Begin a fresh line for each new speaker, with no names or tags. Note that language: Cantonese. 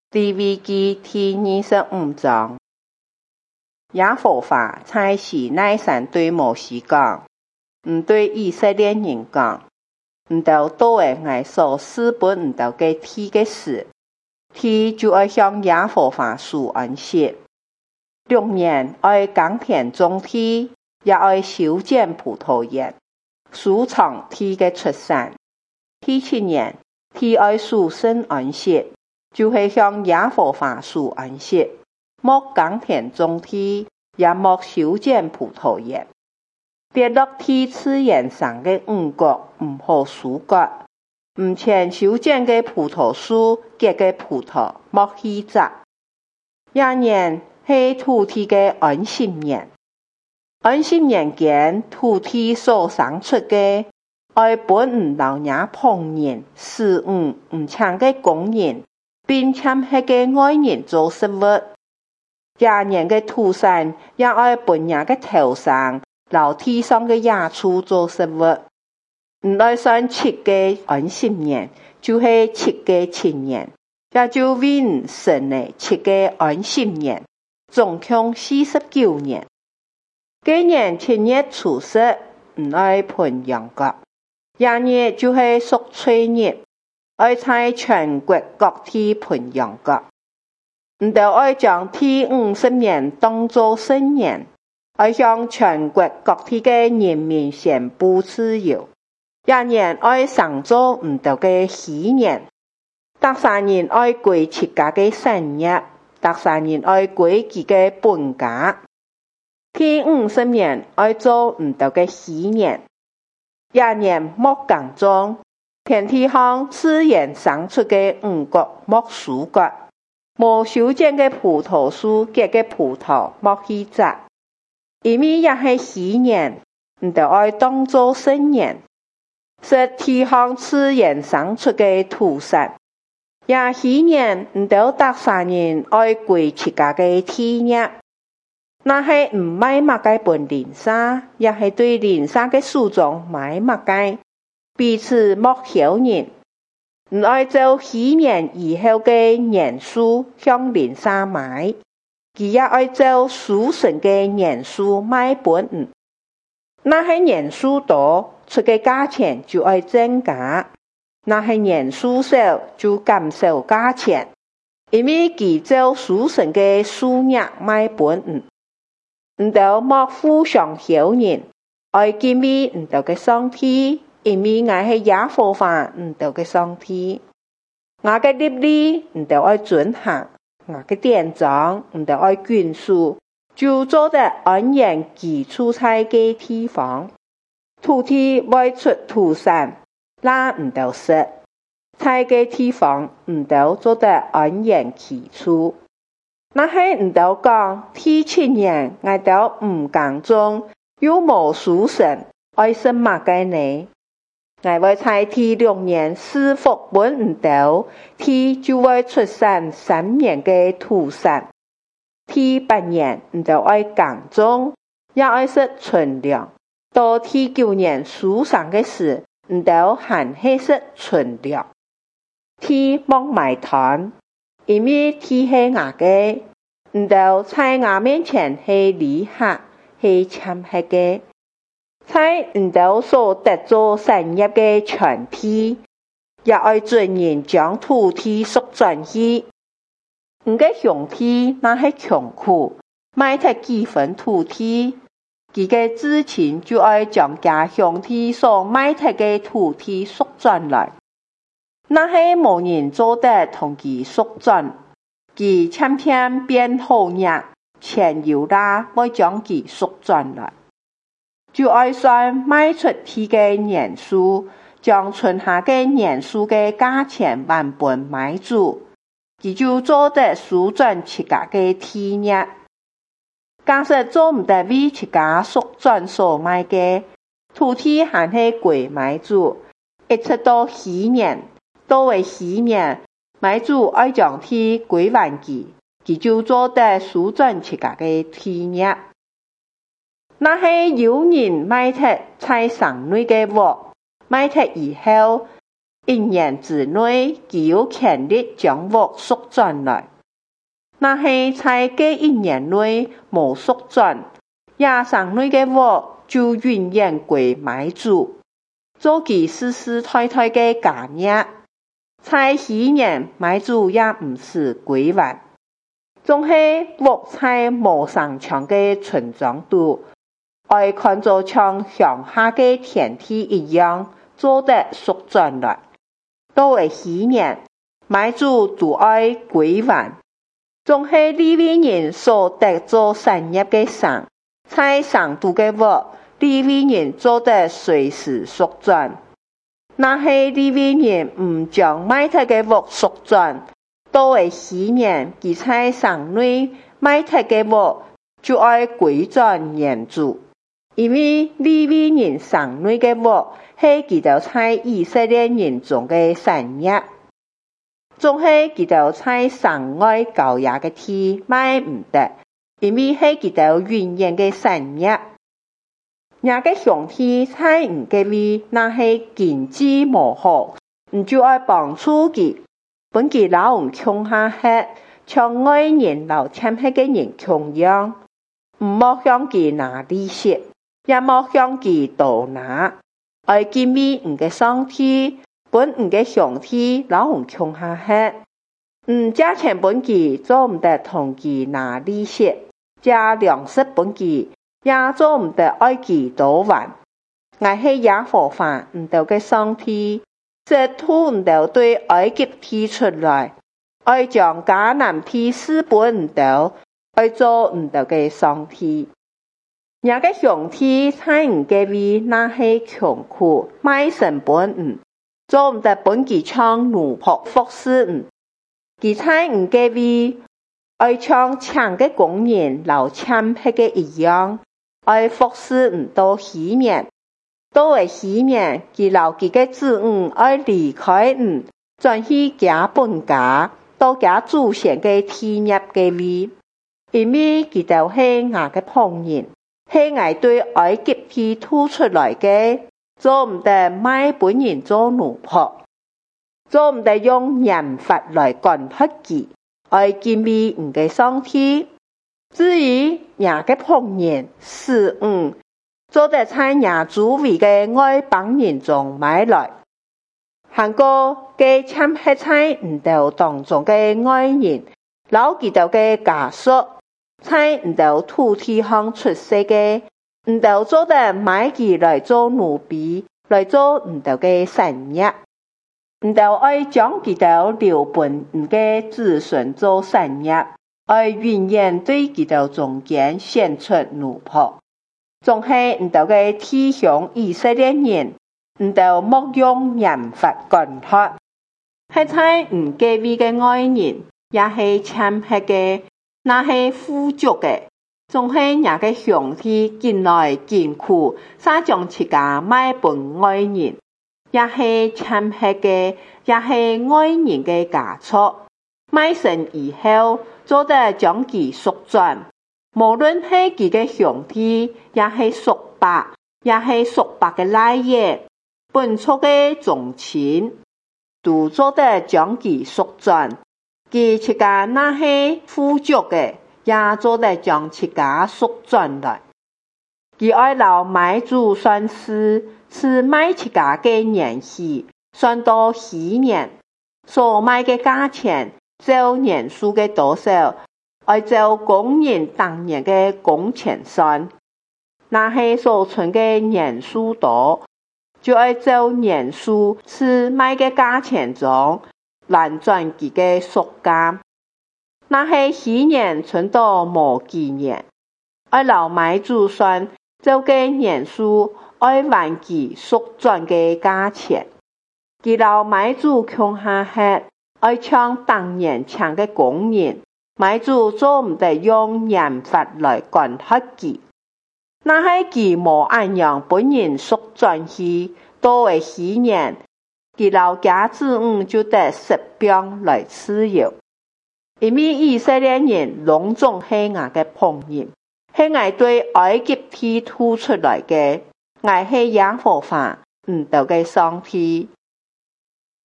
利未記第25章，耶和華在西奈山對摩西講，對以色列人講，到倒的我所賜本到嘅天嘅事，天就要向耶和華數安息。6年要耕田種地，也要修剪葡萄園，數藏天嘅出產。第7年，天要數生安息。就會向耶和華數安息，莫耕田種地，也莫修剪葡萄園。跌落天次園上的五穀唔好收割，唔前修剪的葡萄樹結的葡萄莫去摘。也年是土地的安息年，安息年間土地所生出的，要本老爺烹飪使唔搶的工人。並簽迄個外人做食物，這年的土產也要本人的頭上，留地上的野畜做食物。唔要算7個安息年，就是7個7年，也就為神的7個安息年，總共49年。今年7月初10，唔要盆羊角，這年就是贖罪日。要在全國各地盆羊角，唔就要將第50年當作聖年，要向全國各地的人民宣布自由。這年要上做唔到嘅喜年，達三人要歸自家嘅產業，達三人要歸自己嘅本家。第50年要做唔到嘅喜年，這年莫耕種。田地上自然生出的五穀莫收割，無修剪的葡萄樹結的葡萄莫去摘，因為也是喜年，唔就要當作聖年，是地上自然生出的土產。也喜年唔就達三人要歸自家的地業，那是唔買物嘅本鄰舍，也是對鄰舍的書中買物嘅。彼此莫曉人，唔愛做喜年以後嘅年數向鄰舍買，佢也愛做屬神嘅年數買本人。那係年數多，出嘅價錢就愛增加；那係年數少，就減少價錢。因為佢做屬神嘅數額買本人，唔就莫互相曉人，愛見面唔就嘅上帝。因為我是耶和華唔到嘅上帝，我嘅律例唔到愛遵行，我嘅典章唔到愛遵守，就做得安然居住在嘅地方。土地會出土產，那唔到食，在嘅地方唔到做得安然居住。那係唔到講第7年，我到唔耕種，又無收成，愛什麼嘅呢？我會在第6年賜福本唔到，天就會出產3年嘅土產。第8年唔就愛耕種，也愛食存糧。到第9年收成嘅時，唔就還係食存糧。天莫埋攤，因為天係我嘅，唔就在我面前係利客，係簽客嘅。在唔到所得做產業嘅全地，也愛盡人將土地贖轉去。唔嘅鄉地那係窮苦，買得幾分土地，佢嘅至親就愛將家鄉地所買得嘅土地贖轉來。那係無人做得同佢贖轉，佢偏偏變好嘢，錢有啦，要將佢贖轉來。就愛算賣出去嘅年數，將存下嘅年數嘅價錢還本買主，佢就做得收轉自家嘅地業。假使做唔得為自家贖轉所買嘅土地，還係歸買主，一直到喜年，到為喜年，買主愛將地歸還佢就做得收轉自家嘅地業。那係有人買得在城內嘅屋，買得以後， 1年之内，其有权利将物赎转来。若是在这1年内无赎转，野生内的物就永远归买主，做其世世代代的家业。在喜年，买主也不是归还。总是物在无上强的存长度，爱看作像乡下的田地一样，做得赎转来。到了喜年，买主都爱归还。总是利未人所得做产业的上，在上度的物，利未人做得随时赎转。若是利未人唔将买得的物赎转，到了喜年，其在上内买得的物就爱归转原主，因为利未人上内的物是其头在以色列人中的产业。总是其头在上外交易的地买唔得，因为是其头永远的产业。那个兄弟在唔嘅位，那是经济无好，唔就爱帮助佢，本佢老唔穷下吃，像外人老欠迄个人穷样，唔莫向佢拿利息，也莫向佢多拿，爱见面唔嘅上帝。本唔嘅兄弟老唔穷下吃，加錢本佢做唔得同佢拿利息，加糧食本佢也做唔得愛佢多還。我係耶和華唔到嘅上帝，這土唔到對埃及提出來，愛將迦南地施本唔到，愛做唔到嘅上帝。那個兄弟在唔嘅位那係窮苦，賣成本唔。做唔得本佢像奴僕服侍佢在唔嘅位，愛像搶嘅工人老欠迄個一樣，愛服侍唔到喜年，到了喜年，佢老佢嘅子女愛離開轉去家本家，到家祖先嘅天業嘅位，因為佢就係我嘅朋友，係我對埃及地吐出來嘅。做唔得賣本人做奴僕，做唔得用人法來管轄佢，愛見面唔嘅上帝。至於人嘅朋友是做得在人周圍嘅外邦人中買來，韓國嘅簽係在唔到當中嘅外人，老幾道嘅家屬，在唔到土地上出世嘅。唔到做得買佢來做奴婢，來做唔到嘅產業。唔到愛將佢到留本唔嘅子孫做產業，愛永遠對佢到中間選出奴僕。仲係唔到嘅弟兄以色列人，唔到莫用人法管轄。係在唔嘅位嘅外人，也係簽迄嘅，那係富足嘅。總係那個兄弟進來艱苦，撒將自家賣本外人，也係簽迄嘅，也係外人嘅家畜。賣成以後，做得將其贖轉，無論係佢嘅兄弟，也係贖白，也係贖白嘅賴爺，本厝嘅宗親，都做得將其贖轉。佢自家那係富足嘅。也做得將自家贖轉來，佢愛留買主算是買自家嘅年息，算到喜年，所買嘅價錢，照年數嘅多少，愛照工人當年嘅工錢算，那係所存嘅年數多，就愛照年數買嘅價錢中，來轉佢嘅贖價。那係喜年存到無幾年，愛留買主算照個年數愛還佢贖轉嘅價錢。佢留買主窮下吃，愛搶當年搶嘅工人，買主做唔得用人法來管轄佢。那係佢無按樣本人贖轉去，到為喜年，佢留家子女就得食餅來自由。因為以色列人攏總係我嘅朋友，係我對埃及地吐出來嘅，我係耶和華唔到嘅上帝。